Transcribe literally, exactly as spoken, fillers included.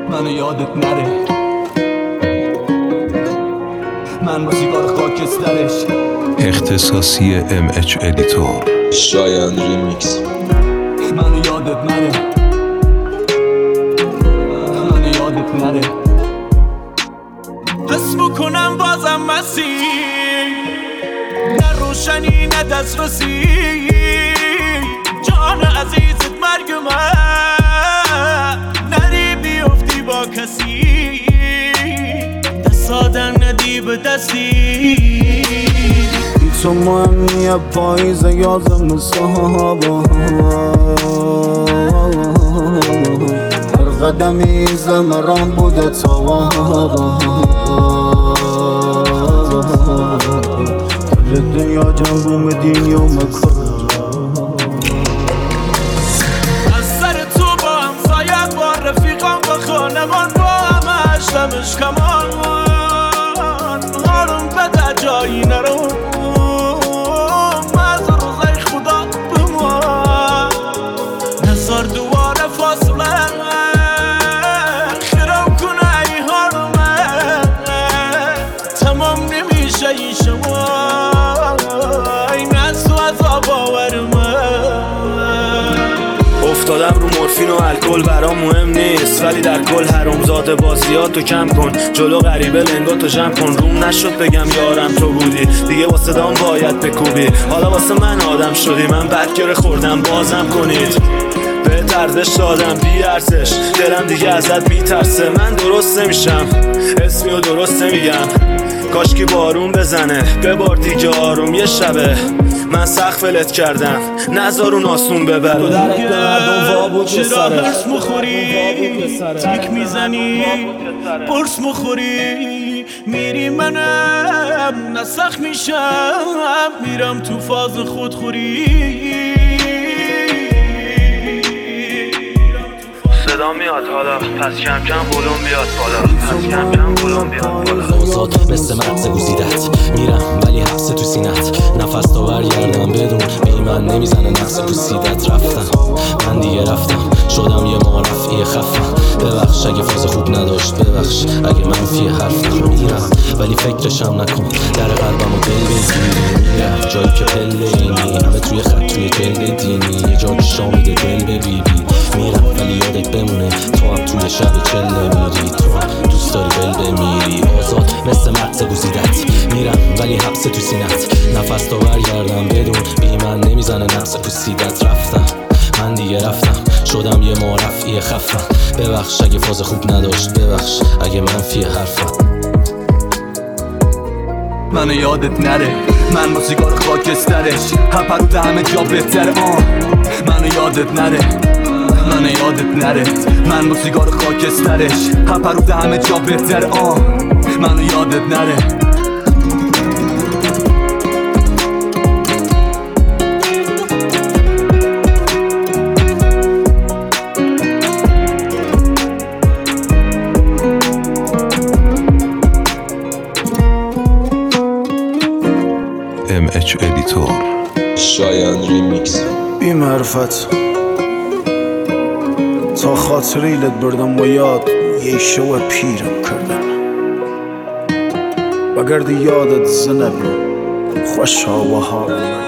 منو یادت نره، من با سیگار خاکسترش. اختصاصی ام اچ ادیتور. شایان ریمیکس. منو یادت نره، منو یادت نره. حس میکنم بازم مسیر، نه روشنی نه دسترسی، جان عزیزت مرگ من، نری بیفتی با کسی، دست آدم ندی به دستی. تو مهمیه پاییزه یازم صحابا، هر قدمی زمران بوده توابا، کل دنیا جنبوم دینی و مکر. از سر تو با همسایت با رفیقان با خانمان با همه اشتمش کمان، حالم بده جایی نرو، مز روزای خدا بمان نزار دواره فاصله، خیرم کنه ای حال من تمام نمیشه این شما، این از تو عذاب آور من. افتادم رو مورفین و الکل برام مهم نیست، ولی در کل حرومزاده بازیاتو کم کن، جلو غریبه لنگاتو جمع کن. روم نشد بگم یارم تو بودی، دیگه واسه دام باید بکوبی، حالا واسه من آدم شدی، من بدگره خوردم بازم کنید. به ارزش دادم بی ارزش، دلم دیگه ازت میترسه، من درست نمیشم اسمی و درست نمیگم، کاشکی بارون بزنه ببار دیگه آروم یه شبه، من سخت فلت کردم نذار اون آسون ببر. تو درک به مردم وابود به سره، چرا برس مخوری تیک میزنی، برس مخوری میری منم نسخ میشم، میرم تو فاز خودخوری. صدا میاد حالا پس کم کم ولوم بیاد بالا، پس کم کم ولوم بیاد بالا. اوزاد مثل مغز گوزیدت، میرم ولی حبس تو سینت، نفس تا برگردم بدون بی من نمیزنه نقص پوسیدت. رفتم من دیگه رفتم، شدم یه معرفی خفم، ببخش اگه فاز خوب نداشت، ببخش اگه منفی حرفم. میرم ولی فکرشم نکن، در قلبم و دل بگیری، میرم جایی که پله اینی، همه توی خط توی جلد دینی، یه جا که شامیده دل به بی بی. میرم ولی یادت بمونه تو هم توی شب چله میری، تو هم دوست داری بل بمیری. آزاد مثل مغز گوزیدت، میرم ولی حبس تو سینت، نفس تا برگردم بدون بی من نمیزنه نقص پوسیدت. رفتم من دیگه رفتم، شدم یه معرفی خفم، ببخش اگه فاز خوب نداشت، ببخش اگه منفی حرفم. منو یادت نره، من با سیگار خاکسترش، هپرود همه جا بهتره. آه منو یادت نره، منو یادت نره، من با سیگار خاکسترش، هپرود همه جا بهتره. آه منو یادت نره. ام اچ ادیتور. شایان ریمیکس. بی معرفت تا خاطریلت بردم و یاد یه شو پیرم کردن، بگردی یادت زنب خوش ها و حال